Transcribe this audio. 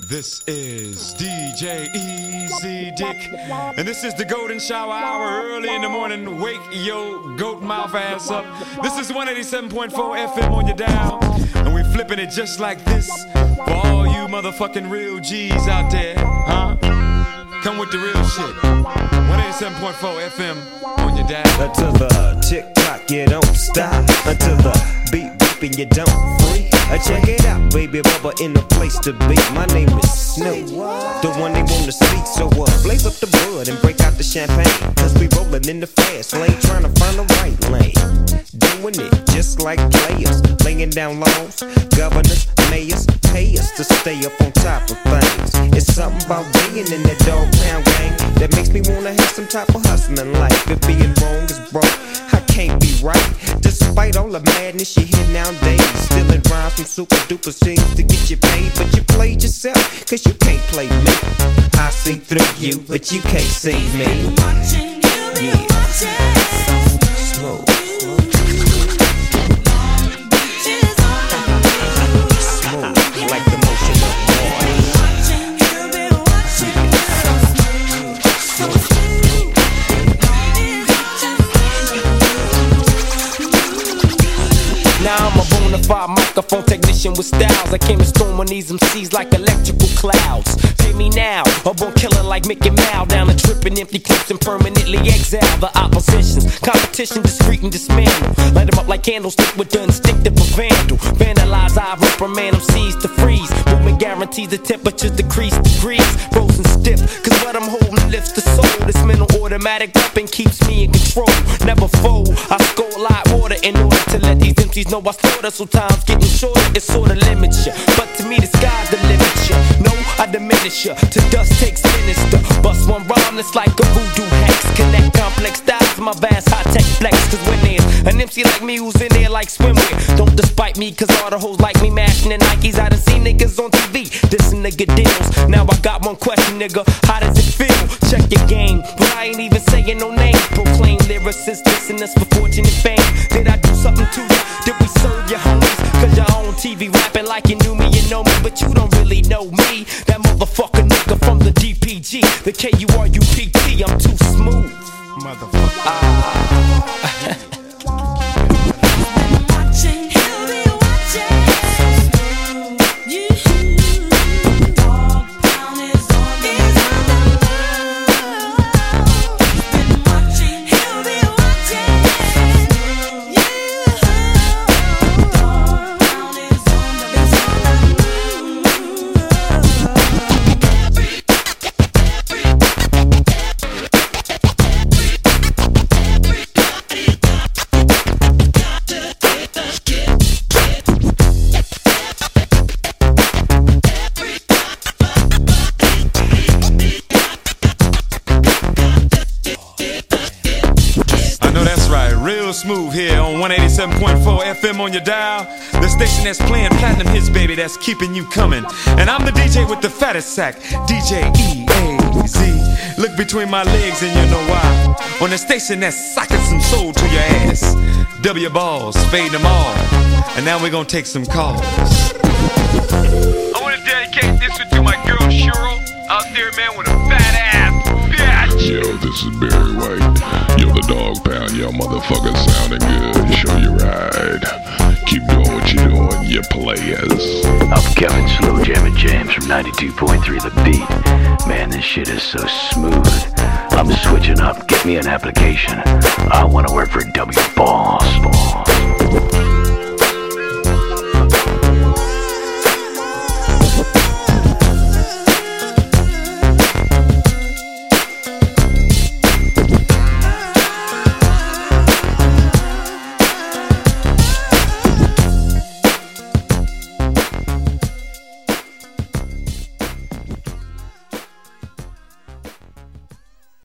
This is DJ Easy Dick, and this is the Golden Shower Hour. Early in the morning, wake your goat mouth ass up. This is 187.4 FM on your dial, and we flipping it just like this for all you motherfucking real G's out there, huh? Come with the real shit. 187.4 FM on your dial. Until the tick-tock, you don't stop. Until the beat beeping, you don't freak. Check it out, baby, Bubba in the place to be. My name is Snoop, the one they wanna see. So blaze up the bud and break out the champagne. Cause we rollin' in the fast lane, trying to find the right lane. Doing it just like players, laying down laws. Governors, mayors, pay us to stay up on top of things. It's something about being in that dog pound gang that makes me wanna have some type of hustling life. If being wrong is wrong, I can't be right. Despite all the madness you hear nowadays, stealing rhymes from super duper scenes to get you paid. But you played yourself, cause you can't play me. I see through you, but you can't see me. Yeah. Smoke. Smooth, like the motion of water. Now I'm a bona fide microphone technician with styles. I came to storm on these MCs like electrical clouds. Hear me now, a born killer like Mickey Mouse. Down the tripping empty clips and permanently exile the oppositions. Competition discreet and dismantle. Light them up like candlestick with the instinctive of vandal. Vandalize, I reprimand MCs to freeze. Movement guarantees the temperatures decrease degrees. Frozen stiff, cause what I'm holding lifts the soul. This mental automatic weapon keeps me in control. Never fold, I scold like water in order to let these MCs know I slaughter. So time's getting shorter, it sorta limits ya. But to me the sky's the limit ya. No, I diminish ya, to dust takes sinister. Bust one rhyme that's like a voodoo hex. Connect complex styles in my vast high-tech flex. Cause when there's an MC like me who's in there like swimwear, don't despite me cause all the hoes like me mashing the Nikes. I done seen niggas on TV, dissing nigga deals. Now I got one question, nigga, how does it feel? Check your game, but I ain't even saying no names. Proclaim lyricists dissing us for fortune and fame. Did I do something to you? Did we serve your homies? Cause you're on TV rapping like you knew me, you know me, but you don't really know me. That motherfucker nigga from the DPG, the KURUPT, I'm too smooth. Motherfucker. Smooth here on 187.4 FM on your dial. The station that's playing platinum hits, baby, that's keeping you coming. And I'm the DJ with the fattest sack, DJ EAZ. Look between my legs and you know why. On the station that's socking some soul to your ass. W balls, fade them all. And now we're gonna take some calls. I wanna dedicate this one to my girl Cheryl out there, man, with a fat ass. Bitch. Yo, this is Barry White. Yo, the dog pound, yo, motherfucker sounding good. Show you right. Keep doing what you're doing, you players. I'm Kevin Slow Jammin' James from 92.3 The Beat. Man, this shit is so smooth. I'm switching up. Get me an application. I wanna work for W Balls.